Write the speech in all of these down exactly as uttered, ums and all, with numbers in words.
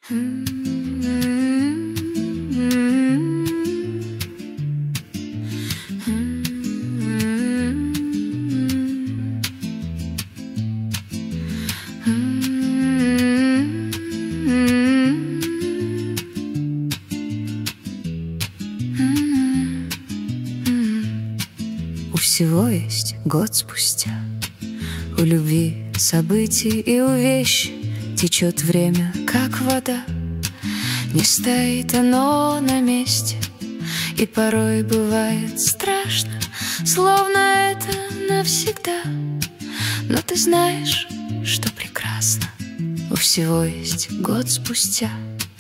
У всего есть год спустя, у любви событий и у вещи течет время, как вода. Не стоит оно на месте, и порой бывает страшно, словно это навсегда. Но ты знаешь, что прекрасно, у всего есть год спустя.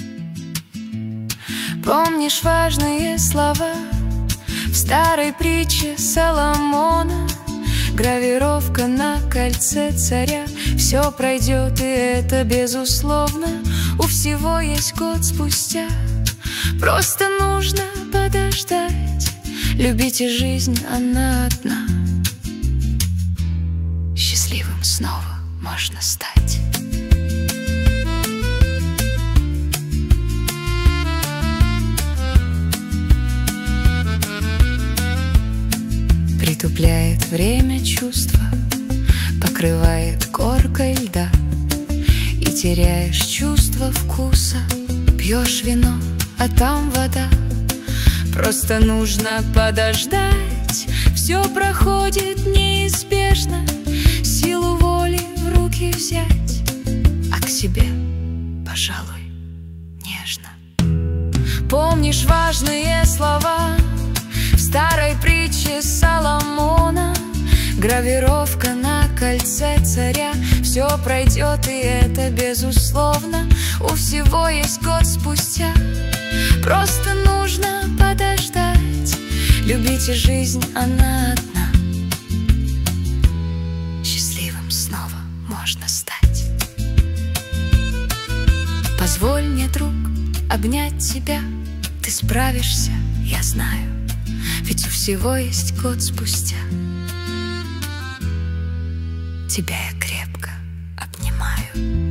Помнишь важные слова в старой притче Соломона? Гравировка на кольце царя. Все пройдет, и это безусловно. У всего есть год спустя. Просто нужно подождать. Любите жизнь, она одна. Счастливым снова можно стать. Притупляет время чувства, покрывает коркой льда, и теряешь чувство вкуса. Пьешь вино, а там вода. Просто нужно подождать. Все проходит неизбежно. Силу воли в руки взять, а к себе, пожалуй, нежно. Помнишь важные слова в старой притче Соломона? Гравировка на кольце царя. Все пройдет, и это безусловно. У всего есть год спустя. Просто нужно подождать. Любите жизнь, она одна. Счастливым снова можно стать. Позволь мне, друг, обнять тебя. Ты справишься, я знаю, ведь у всего есть год спустя. Тебя я крепко обнимаю.